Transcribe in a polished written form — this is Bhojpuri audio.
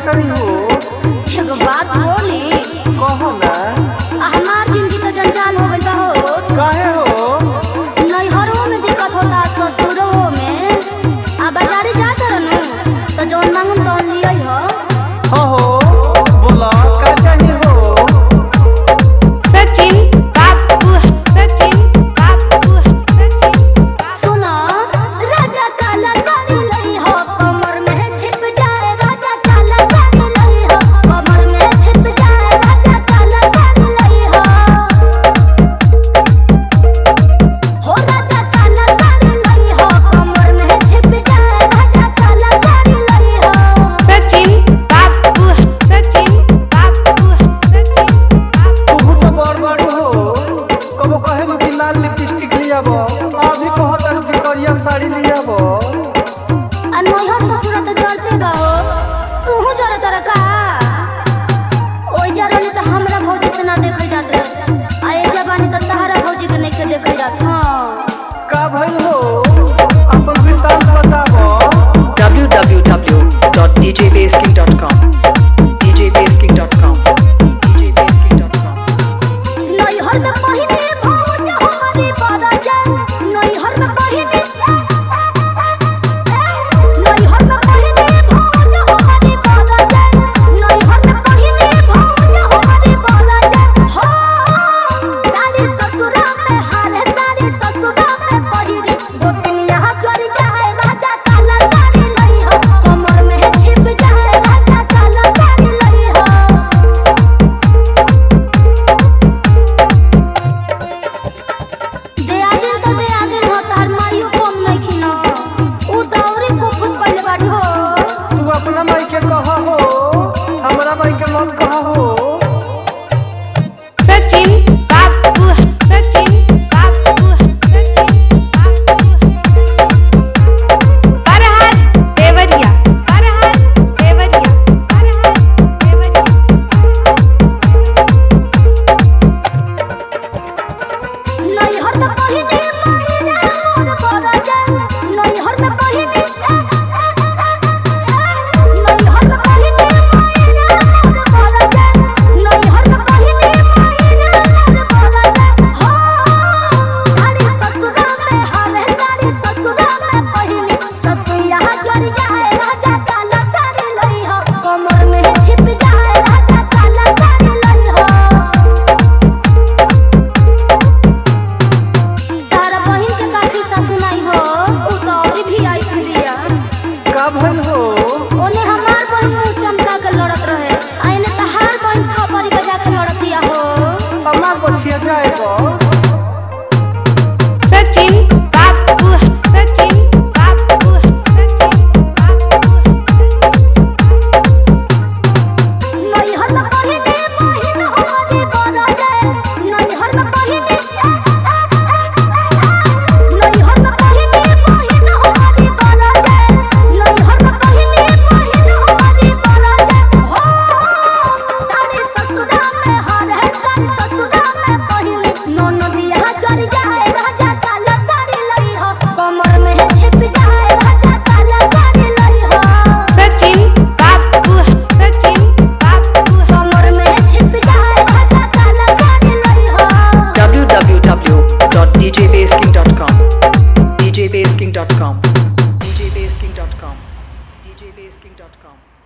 करी हो? एगो बात बोली। कहो ना। हमार जिंदगी तो जंजाल हो गइल बा हो। काहे हो? नैहरों में दिक्कत होता, ससुरों में। आ बाजारी जात रहनु तो जौन मांगम तौन लियै हो। हो बोला का चाहिए हो? सचिन बाबू, सचिन बाबू, सचिन। सुनो राजा काला साड़ी लई हो, कमर में छिप जाए राजा काला साड़ी लई हो, कमर में छिप जाए राजा काला साड़ी लई हो। हो राजा काला साड़ी लई हो, कमर में छिप जाए राजा काला साड़ी लई हो। सचिन बाबू, सचिन बाबू, सचिन बाबू। तू तो बड़ हो। कबो कहे कि लाल लिपस्टिक लियाबो, अभी कहत कि करिया साड़ी लियाबो। आ नैहर ससुर तो जलते बा हो, तूहू जरत रह का? ओइ जरनी तो हमरा भौजी से ना देखल जात रहे, आ ए जबानी तो तहरा भौजी के नहीं के देखल जात। हाँ का भइल हो? अपन वृत्तांत बताबो। www.djbasking.com djbasking.com djbasking.com नैहर में पहिने भौज हमारी बड़ा जान, नैहर में पहिने नैहर में पहिने भौज हमारी बड़ा जान, नैहर में पहिने भौज हमारी बड़ा जान। हो सारी ससुरा में हारे, सारी ससुरा में पहिरी, गोतिनिया चोरी जाए राजा काला साड़ी लई हो, कमर में छिप जाए राजा काला साड़ी लई हो। देआदिन तो देआदिन हो, तार माइयो कम नइखी न। उ तो औरी कुफुत कइले बाड़ी हो। तू अपना माई के कहा हो, हमरा माई के मत कहा हो। सचिन बाबू, सचिन बाबू, सचिन बाबू। फरहाद देवरिया, फरहाद देवरिया, फरहाद देवरिया। नैहर में पहिने मायने मोर बड़ा जान, नैहर में पहिने नैहर में पहिने मायने मोर बड़ा जान, नैहर में पहिने मायने मोर बड़ा जान। हो सारी ससुरा में हारे, सारी ससुरा में पहिने, ससुया चोरी जाए राजा काला साड़ी लई हो, कमर में छिप जाए राजा काला साड़ी लई हो। तारा बहिन के काठी सासु नहीं हो, उ तो अभी भी आई बिया। का भइल हो? ओने हमार बहिन मुंह चमका के लड़त रहे, आ एने तहार बहिन थपरी बजा के लड़तिया हो। हमार बछिया जाएगो। सचिन बाबू, सचिन बाबू, सचिन बाबू। नैहर में पहिने बहिन हमारी बड़ा जाए, नैहर में पहिने नैहर में पहिने बहिन हमारी बड़ा जाए, नैहर में पहिने बहिन हमारी बड़ा जाए। हो सारी ससुरा में हारे, सारी ससुरा में पहिने, ननदिया चोरी जाए राजा काला साड़ी लई हो, कमर में छिप जाए राजा काला साड़ी लई हो। सचिन बाबू, सचिन बाबू। कमर में छिप जाए राजा काला साड़ी लई हो। www.djbasking.com djbasking.com djbasking.com djbasking.com